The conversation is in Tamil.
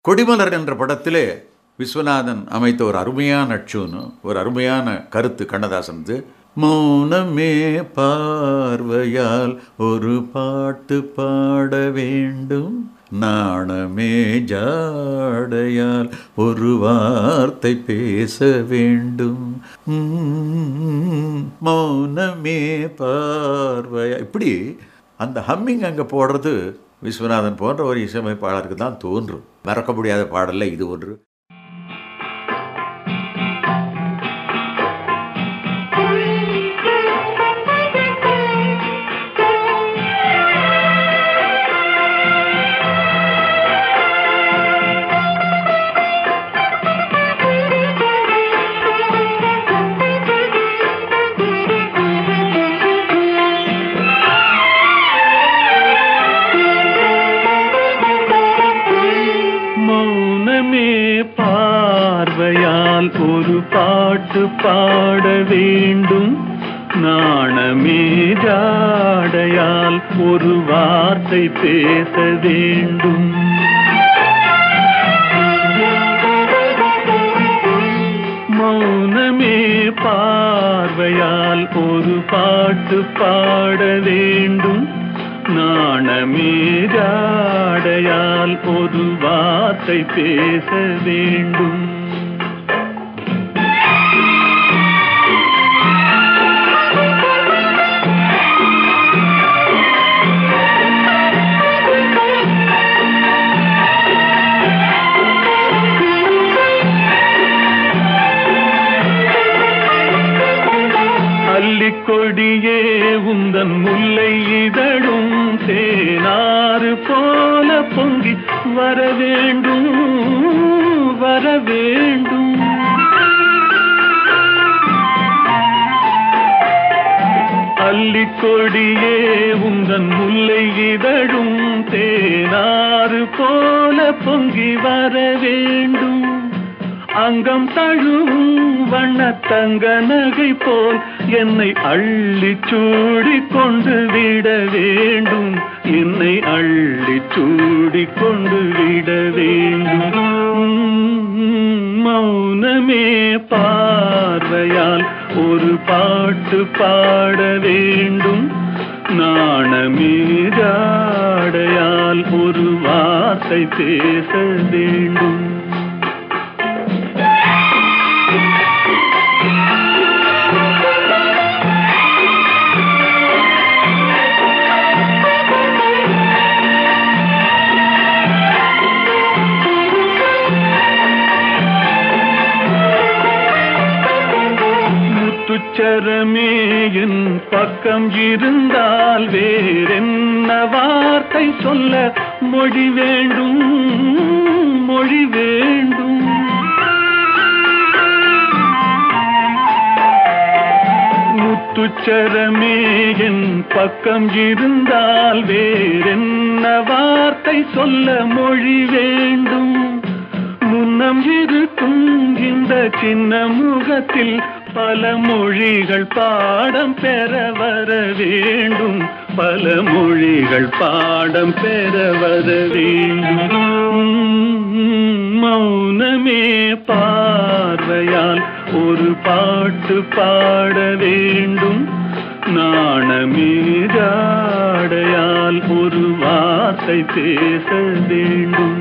கொடிமலர் என்ற படத்திலே விஸ்வநாதன் அமைத்த ஒரு அருமையான அட்சூன்னு ஒரு அருமையான கருத்து கண்ணதாசனது. மௌனமே பார்வையால் ஒரு பாட்டு பாட வேண்டும், நாணமே ஜாடையால் ஒரு வார்த்தை பேச வேண்டும், மௌனமே பார்வையா. இப்படி அந்த ஹம்மிங் அங்கே போடுறது விஸ்வநாதன் போன்ற ஒரு இசையமைப்பாளருக்கு தான் தோன்றும். மறக்க முடியாத பாடல்ல இது ஒன்று. ஒரு பாட்டு பாட வேண்டும், நாணமே ஜாடையால் ஒரு வார்த்தை பேச வேண்டும், மௌனமே பார்வையால் ஒரு பாட்டு பாட வேண்டும், நாணமே ஜாடையால் ஒரு வார்த்தை பேச வேண்டும். கொடியே உந்தன் முல்லை இதழும் தேனாறு போல பொங்கி வர வேண்டும், வர வேண்டும், அல்லிக்கொடியே உந்தன் முல்லை இதழும் தேனாறு போல பொங்கி வர வேண்டும், அங்கம் தழுவும் வண்ணத்தங்க நகை போல் என்னை அள்ளி சூடி கொண்டு விட வேண்டும், என்னை அள்ளி சூடி கொண்டு விட வேண்டும், மௌனமே பார்வையால் ஒரு பாட்டு பாட வேண்டும், நாணமே ஜாடையால் ஒரு வார்த்தை பேச வேண்டும். முத்துச்சரமே என் பக்கம் இருந்தால் வேறென்ன வார்த்தை சொல்ல மொழி வேண்டும், மொழி வேண்டும், முத்துச்சரமே என் பக்கம் இருந்தால் வேறென்ன வார்த்தை சொல்ல மொழி வேண்டும், முன்னம் இருக்கும் இந்த சின்ன முகத்தில் பல மொழிகள் பாடம் பெற வர வேண்டும், பல மொழிகள் பாடம் பெற வர வேண்டும், மௌனமே பார்வையால் ஒரு பாட்டு பாட வேண்டும், நாணமே ஜாடையால் ஒரு வார்த்தை பேச வேண்டும்.